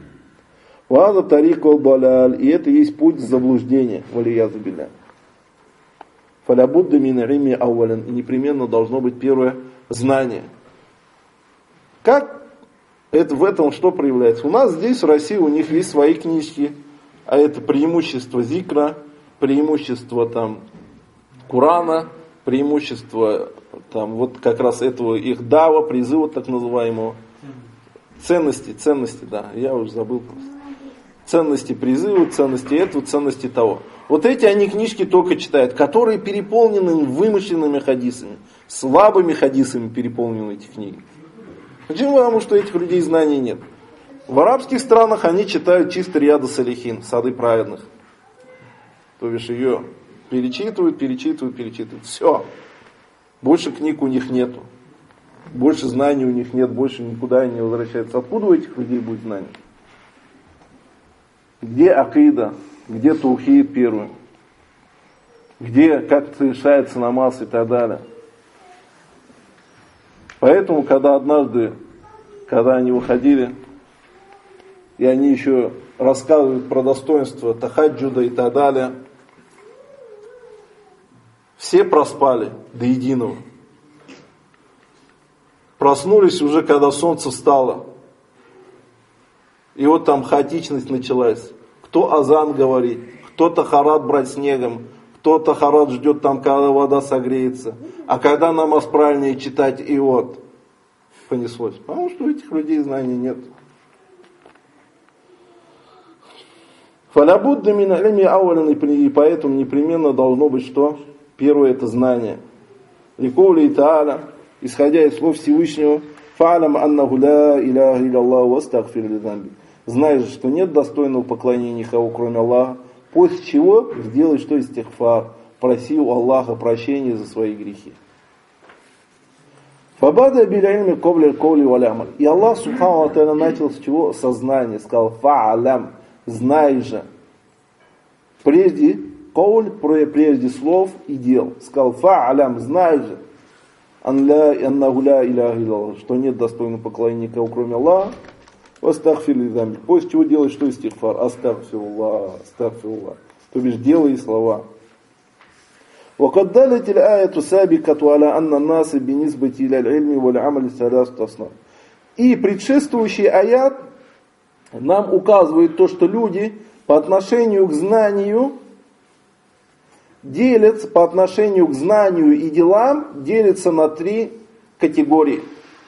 Ваза тарик аль-даляль, и это есть путь заблуждения, валиязу билля. Фалябудда мин илми ауалян, и непременно должно быть первое знание. Как это, в этом что проявляется? У нас здесь, в России, у них есть свои книжки, а это преимущество зикра, преимущество там Курана, преимущество там вот как раз этого их дава, призыва так называемого. Ценности, да, я уже забыл просто. Ценности призыва, ценности этого, ценности того. Вот эти они книжки только читают, которые переполнены вымышленными хадисами, слабыми хадисами переполнены эти книги. Почему? Потому что этих людей знаний нет. В арабских странах они читают чисто Рияду Салихин, сады праведных. То бишь ее перечитывают. Все. Больше книг у них нету. Больше знаний у них нет, больше никуда они не возвращаются. Откуда у этих людей будет знание? Где акида? Где таухид первый? Где, как совершается намаз и так далее? Поэтому, когда однажды, когда они выходили, и они еще рассказывают про достоинство тахаджуда и так далее, все проспали до единого. Проснулись уже, когда солнце встало. И вот там хаотичность началась. Кто азан говорит, кто тахарат брать снегом, кто тахарат ждет там, когда вода согреется. А когда намаз правильнее читать, и вот понеслось. Потому что у этих людей знаний нет. Фалябудда мин илми ауалян, и поэтому непременно должно быть что? Первое это знание. Ликоули та'аля, исходя из слов Всевышнего, фа'алям аннаху ла иляха илля вастагфир ли замби. Знай же, что нет достойного поклонения никого, кроме Аллаха, после чего сделай что истигфар, проси у Аллаха прощения за свои грехи. Фабада биль илми ковля ковли валямаль. И Аллах субхану ва тааля начал с чего? Сознание. Сказал фа'алям, знай же. Прежде ковль, прежде слов и дел. Сказал фа'алям, знай же. Аннаху ла иляха илля, что нет достойного поклонения никого, кроме Аллаха. Астагфир ли замби. После чего делать что истигфар? Астагфируллах. То бишь делай и слова. وقد دلت الآية السابقة على أن الناس بالنسبة إلى العلم والعمل ثلاثة أصناف. И предшествующий аят нам указывает то, что люди по отношению к знанию делятся, по отношению к знанию и делам делятся на три категории.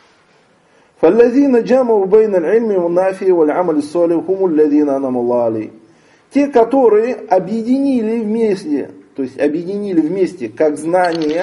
فالذين جمعوا بين العلم والنافع والعمل الصالح هم الذين أنعم الله عليهم. Те, которые объединили вместе, то есть объединили вместе как знание,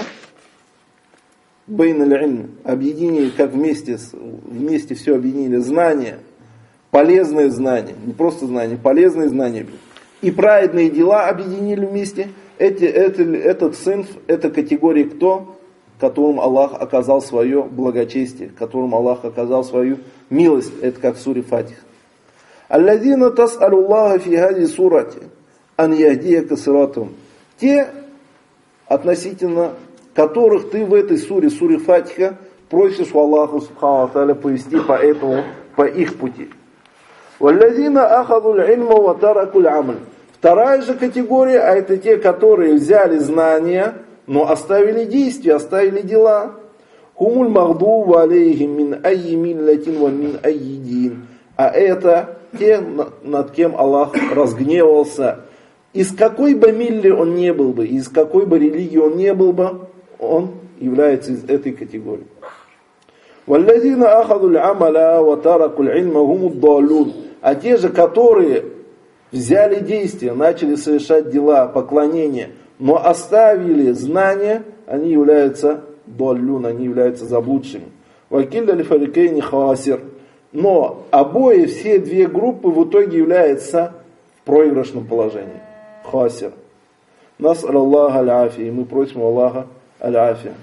бейн аль-илм, объединили как вместе все объединили, знание, полезное знание, не просто знание, полезное знание, и праведные дела объединили вместе, этот синф, эта категория кто? Которым Аллах оказал свое благочестие, которым Аллах оказал свою милость, это как в суре Фатих. Аллазина тас'алуллаха фи хази сурати ан яхдияка сиратум. Те, относительно которых ты в этой суре Фатиха, просишь у Аллаха субхану ва тааля повести по их пути. Валлазина ахадул ильма ва таракуль амаль. Вторая же категория, а это те, которые взяли знания, но оставили действия, оставили дела. Хумуль магдубу алейхим мин айи миллатин ва мин айи дин. А это те, над кем Аллах разгневался. Из какой бы милли он не был бы, из какой бы религии он не был бы, он является из этой категории. Валлазина ахадуль амаля ва таракуль ильма хумуд далун. А те же, которые взяли действия, начали совершать дела, поклонения, но оставили знания, они являются далун, они являются заблудшими. Вакилля лифарикейни хасир. Но обои, все две группы в итоге являются в проигрышном положении. Хасир. Нас Аллаха аль-афия. И мы просим Аллаха аль-афия.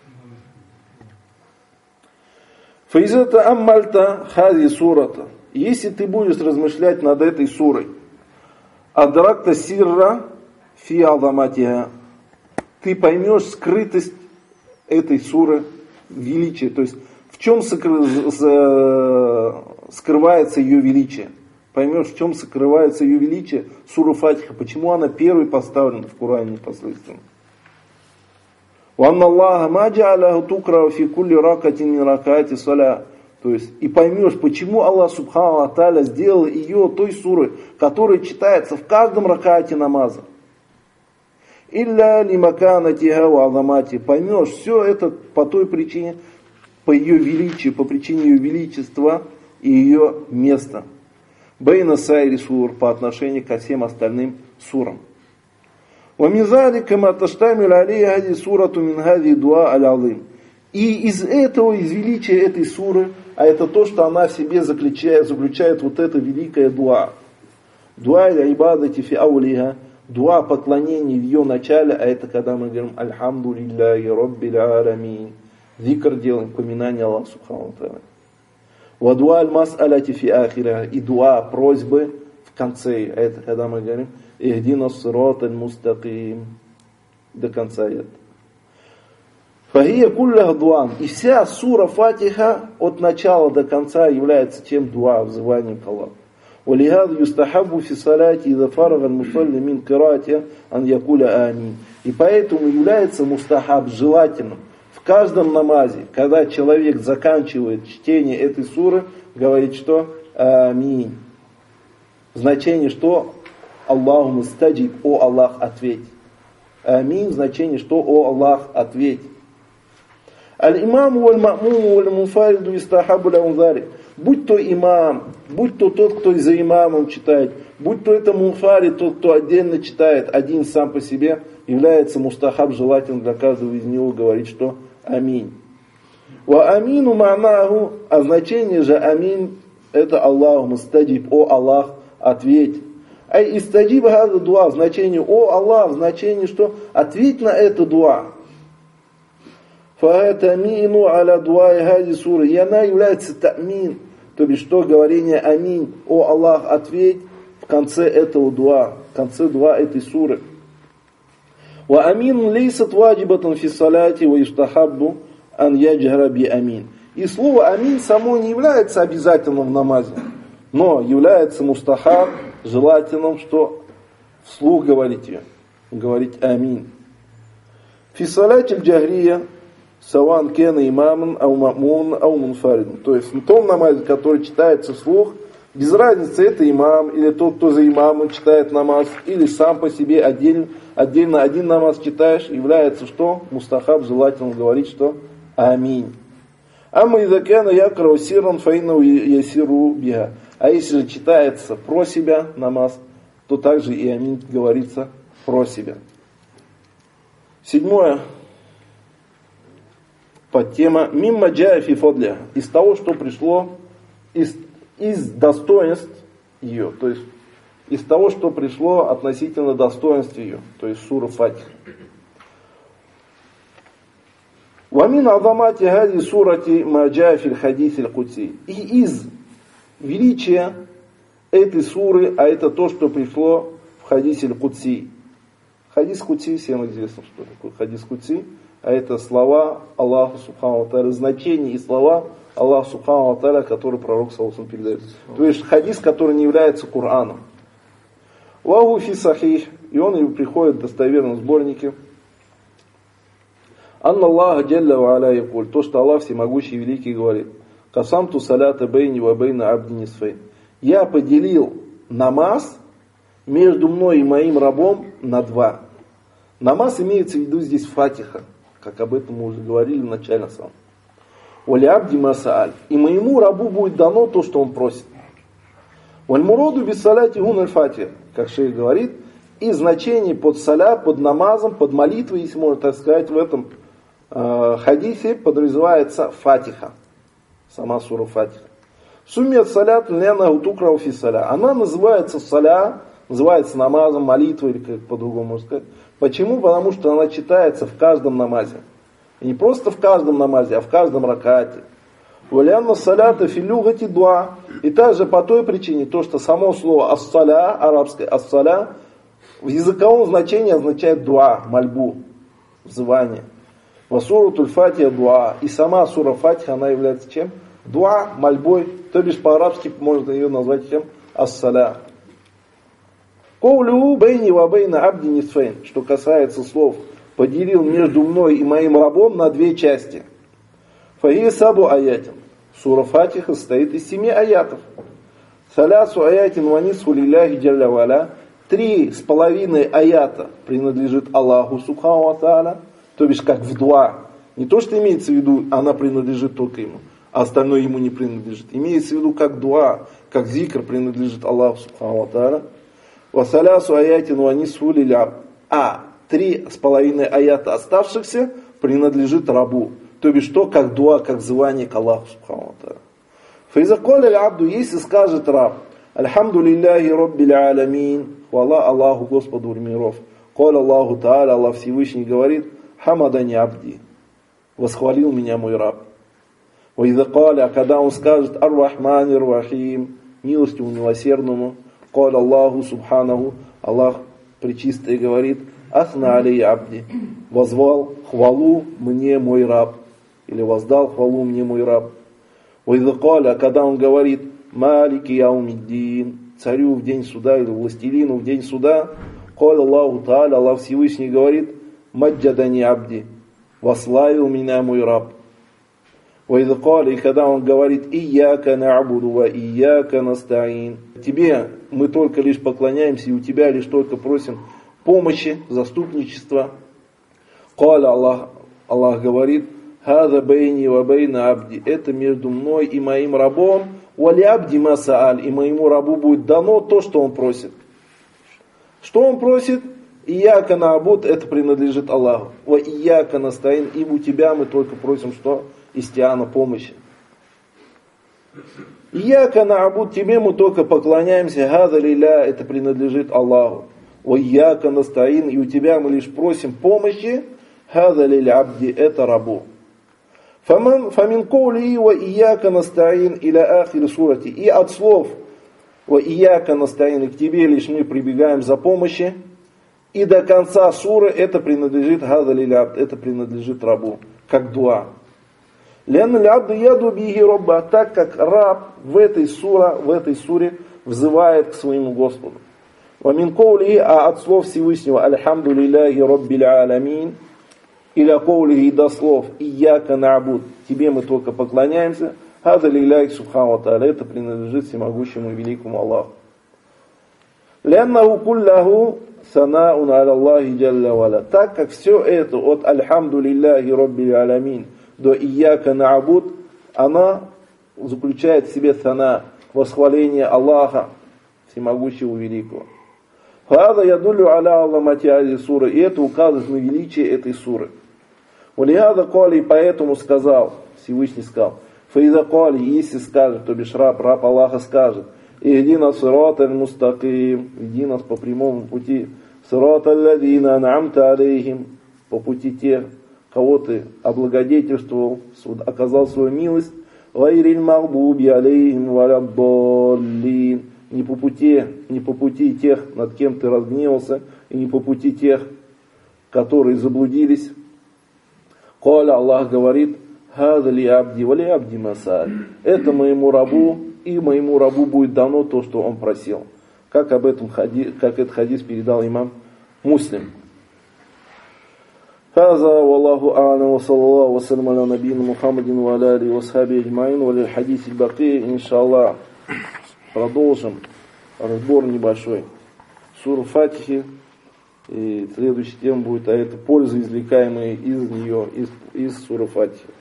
Фаизата аммальта хази сурата. Если ты будешь размышлять над этой сурой, адракта сирра фи алдаматиха, ты поймешь скрытость этой суры, величие, то есть в чем скрывается ее величие. поймешь, в чем сокрывается ее величие, сура Фатиха, почему она первой поставлена в Коране непосредственно. «Ванна Аллаха ма джа'аляху тукрау фи кулли ракатин мин ракати саля». То есть, и поймешь, почему Аллах Субхану ва Тааля сделал ее той сурой, которая читается в каждом ракате намаза. «Илля лимаканатиха ва азамати». Поймешь, все это по той причине, по ее величию, по причине ее величества и ее места. Бейна сайри сур, по отношению ко всем остальным сурам. И из этого, из величия этой суры, а это то, что она в себе заключает вот это великое дуа. Дуа или ибадати фи аулиха, дуа поклонения в ее начале, а это когда мы говорим «Альхамду лилляхи роббил аламин». Зикр делаем, поминание Аллаха Субхану ва Тааля. Ва дуа аль-мас'аляти фи ахириха, и дуа просьбы в конце, а это когда мы говорим «Ихдина ссират аль-мустаким», до конца это. Фахия кулля дуан. И вся сура Фатиха от начала до конца является чем дуа, взыванием к Аллаху. وَلِهَذَا يُسْتَحَبُّ فِي الصَّلَاةِ إِذَا فَرَغَ الْمُصَلِّ مِنْ قِرَاءَتِهَا أَنْ يَقُولَ آمِينَ. И поэтому является мустахаб желательным в каждом намазе, когда человек заканчивает чтение этой суры, говорит, что «Аминь». Значение, что «Аллаху мустаджиб», «О Аллах, ответь». «Аминь» значение, что «О Аллах, ответь». Аль-имаму валь-ма'муму валь-мунфариду истахабу лахум залик. Будь то имам, будь то тот, кто за имамом читает, будь то это мунфарид, тот, кто отдельно читает, один сам по себе, является мустахаб желательным для каждого из него говорить, что аминь. Ва амину ма'наху, а значение же аминь, это Аллаху мустаджиб, о Аллах, ответь. Ай истаджиб хаза дуа, значение о Аллах, значение, что ответь на это дуа. Фаатамину аля дуай хади суры. И она является тамин, то бишь что говорение аминь, о Аллах, ответь в конце этого дуа, в конце дуа этой суры. Ва амин лейсат ваджибатан фи саляти ва юстахаббу ан яджхара би амин. И слово амин само не является обязательным в намазе, но является мустахаб, желательным, что вслух говорить ее, говорить амин. Фи саляти аль-джахрия саван кена имаман, ау ма'мун, ау мунфаридун. То есть в том намазе, который читается вслух, без разницы, это имам, или тот, кто за имамом читает намаз, или сам по себе отдельно один намаз читаешь, является что? Мустахаб, желательно говорить, что аминь. Амма иза кена якрау сирран фаиннау ясиру биха. А если же читается про себя намаз, то также и аминь говорится про себя. 7. Подтема мимма джая фи фадля, из того, что пришло из достоинств ее, то есть из того, что пришло относительно достоинств ее, то есть сура Фатиха. Вамин азамати хади сурати ма джая фил хадис аль-Кудси. И из величия этой суры, а это то, что пришло в хадисе аль-Кудси. Хадис Кудси, всем известно, что такое хадис Кудси. А это слова Аллаха Субхану ва Тааля, значения и слова Аллаха Субхану ва Тааля, которые пророк саллаллаху передает. То есть хадис, который не является Кораном. Ваху фи сахих, и он и приходит в достоверном сборнике. Анна Аллаха джалля ва аля якуль, то, что Аллах всемогущий и великий говорит. Касамту салята бейни ва бейна абди нисфейн. Я поделил намаз между мной и моим рабом на два. Намаз имеется в виду здесь Фатиха, как об этом мы уже говорили в начале сам. Вали абди масааль. И моему рабу будет дано то, что он просит. Валь муроду без саляти гун аль-фатиха, как шейх говорит, и значение под саля, под намазом, под молитвой, если можно так сказать, в этом хадисе подразумевается Фатиха. Сама сура Фатиха. Суммият салят лена утукрау фи саля. Она называется саля, называется намазом, молитвой, или как по-другому можно сказать. Почему? Потому что она читается в каждом намазе. И не просто в каждом намазе, а в каждом ракате. Валянна салята филюгати дуа. И также по той причине, то, что само слово ас-саля, арабское ас-саля, в языковом значении означает дуа, мольбу, взывание. Васуратуль фатиха дуа. И сама сура Фатиха, она является чем? Дуа, мольбой. То бишь по-арабски можно ее назвать чем? ас-саля. Коулю бейни ва бейна абди нисфейн, что касается слов, поделил между мной и моим рабом на две части. Фаи сабу аятин. Сура Фатиха состоит из 7 аятов. Салясу аятин ванису лиляхи джалля валя. 3,5 аята принадлежит Аллаху субхану ва тааля, то бишь как в дуа. Не то, что имеется в виду, она принадлежит только ему, а остальное ему не принадлежит. Имеется в виду, как дуа, как зикр принадлежит Аллаху субхану ва тааля. Васалясу аятин ванису лиля. А 3,5 аята оставшихся принадлежит рабу. То бишь что, как дуа, как взывание к Аллаху субхану ва тааля. Фаиза коля абду, если скажет раб, Альхамду лилляхи роббил алямин, хвала Аллаху Господу миров. Коля Аллаху Тааля, Аллах Всевышний говорит, хамадани абди, восхвалил меня мой раб. Ваиза коля, когда он скажет, ар-рахмани ар-рахим, милостивому милосердному, коля Аллаху субханаху, Аллах пречистый говорит, асна алей абди, возвал хвалу мне мой раб, или воздал хвалу мне мой раб. Ваиза коля, когда он говорит, Малики яумиддин, царю в день суда или властелину в день суда, Кол Аллаху Тааля, Аллах Всевышний говорит, Маджадани абди, вославил меня мой раб. Ваидha кали, и когда он говорит, Ияка на'буду ва ияка настаин, тебе мы только лишь поклоняемся, и у тебя лишь только просим помощи, заступничества. Каля Аллах говорит, Хада бейни ва бейна абди, это между мной и моим рабом, Вали абди масааль, и моему рабу будет дано то, что он просит. Что он просит? Ияка на'буд, это принадлежит Аллаху. Ва ияка настаин, и у тебя мы только просим что? Истиана, помощи. Ияка на'буд, тебе мы только поклоняемся, хада лиля, это принадлежит Аллаху. Ва ияка настаин, и у тебя мы лишь просим помощи, хада лиля абди, это рабу. Фамин коули ва ияка настаин иля ахири сурати. И от слов ва ияка настаин, и к тебе лишь мы прибегаем за помощи. И до конца суры это принадлежит хада лиля абд, это принадлежит рабу, как дуа. Лян лябду яду биги робба, так как раб в этой суре взывает к своему Господу. Вамин коули, а от слов Всевышнего альхамду лилляхи роббил алямин. Или коулихи до слов «Ияка на'буд», тебе мы только поклоняемся, «Хада лилляхи субхану ва тааля», это принадлежит всемогущему и великому Аллаху. «Ляннаху кулляху санаун аля Аллахи джалля валя», так как все это от «Альхамду лилляхи роббил алямин» до «Ияка на'буд», она заключает в себе сана, восхваление Аллаха, всемогущего и великого. «Хада ядуллю аля алламати ази суры», и это указывает на величие этой суры. Валихада кали, поэтому сказал, Всевышний сказал, фаиза кали, если скажет, то бишь раб Аллаха скажет, ихди нас сират аль-мустаким, иди нас по прямому пути, сират аль-ладина ан'амта алейхим, по пути тех, кого ты облагодетельствовал, оказал свою милость, гайриль магдуби алейхим валяддаллин, не по пути тех, над кем ты разгневался, и не по пути тех, которые заблудились. Каля Аллах говорит, хада ли абди вали абди масаль. Это моему рабу, и моему рабу будет дано то, что он просил. Как этот хадис передал имам Муслим. هذا والله أعلم وصلى الله وسلم على نبينا محمد وعلى آله وصحبه أجمعين وللحديث الباقي إن شاء الله. Продолжим разбор небольшой суры Фатихи. И следующая тема будет, а это пользы, извлекаемые из нее, из суры Фатихи.